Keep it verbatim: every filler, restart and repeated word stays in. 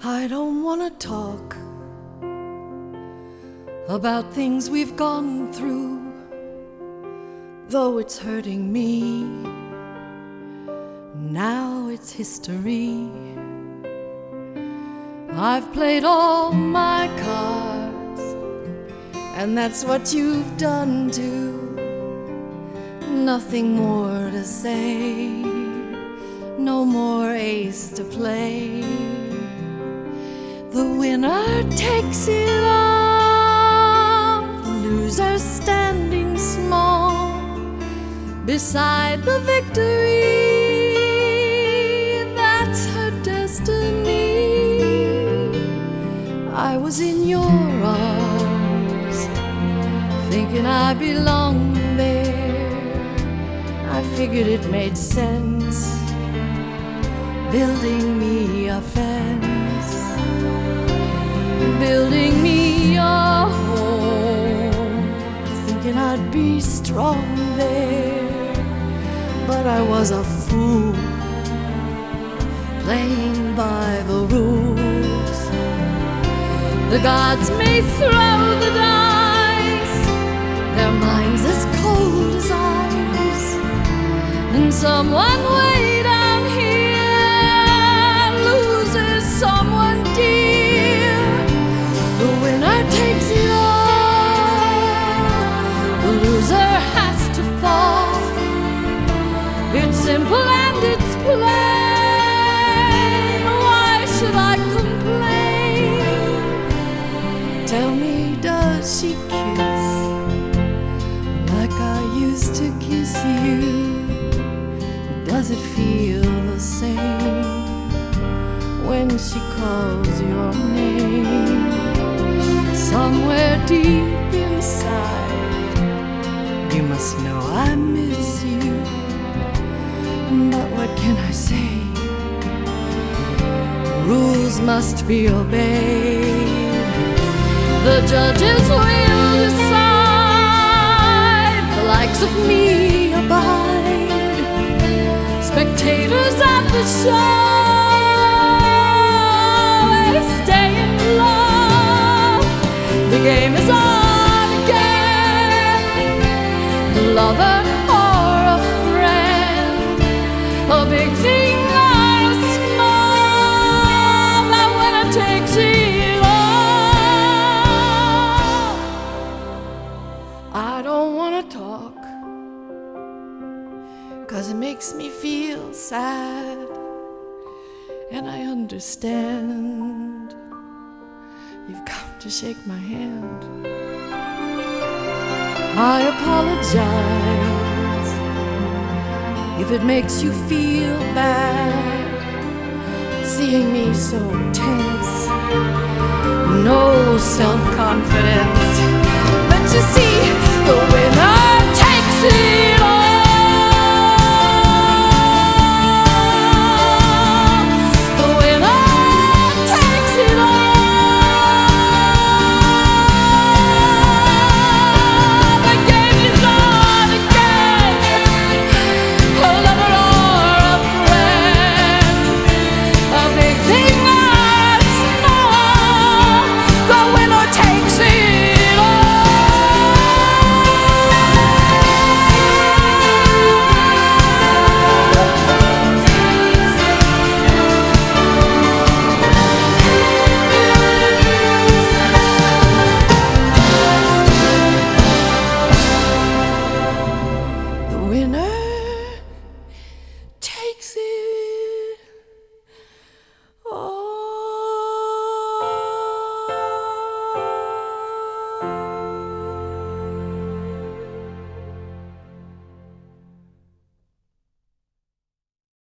I don't want to talk about things we've gone through, though it's hurting me. Now it's history. I've played all my cards, and that's what you've done too. Nothing more to say, no more ace to play. The winner takes it all, the loser standing small beside the victory. That's her destiny. I was in your arms, thinking I belonged there. I figured it made sense, building me a fence, building me a home, thinking I'd be strong there. But I was a fool, playing by the rules. The gods may throw the dice, their minds as cold as ice, and someone way down here loses someone dear. The winner takes it all, the loser has to fall. It's simple and it's plain. Why should I complain? Tell me, does she kiss like I used to kiss you? Does it feel the same when she calls your name? Somewhere deep inside, you must know I miss you. But what can I say? Rules must be obeyed. The judges will decide. The likes of me abide, spectators at the show. They stay in love. The game is on again. The lover or a friend, a big thing or a small, that winner takes it all. I don't want to talk, 'cause it makes me feel sad, and I understand. You've come to shake my hand. I apologize if it makes you feel bad, seeing me so tense, no self-confidence. But you see, the way